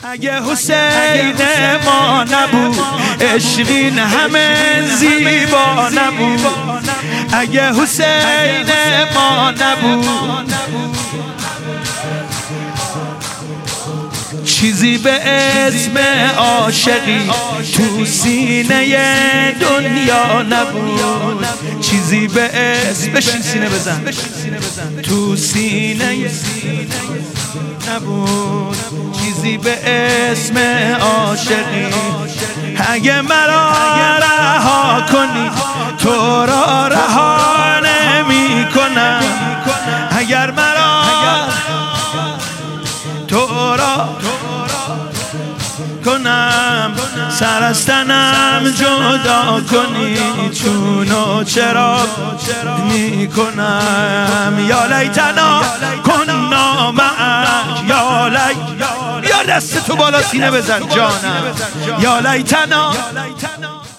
اگه حسین ما نبود عشقین همه زیبا نبود. اگه حسین ما نبود چیزی به اسم عاشقی تو سینه دنیا نبود. چیزی به اسم بشین سینه بزن تو سینه نبود. چیزی به اسم عاشقی. اگه مرا رها کنی تو را رها نمی کنم. اگر مرا تو را کنم سر از تنم جدا کنی چونو چرا می کنم. یا لیتنا کنا معک یا یا دست تو بالا سینه بزن جانم. یا لیتنا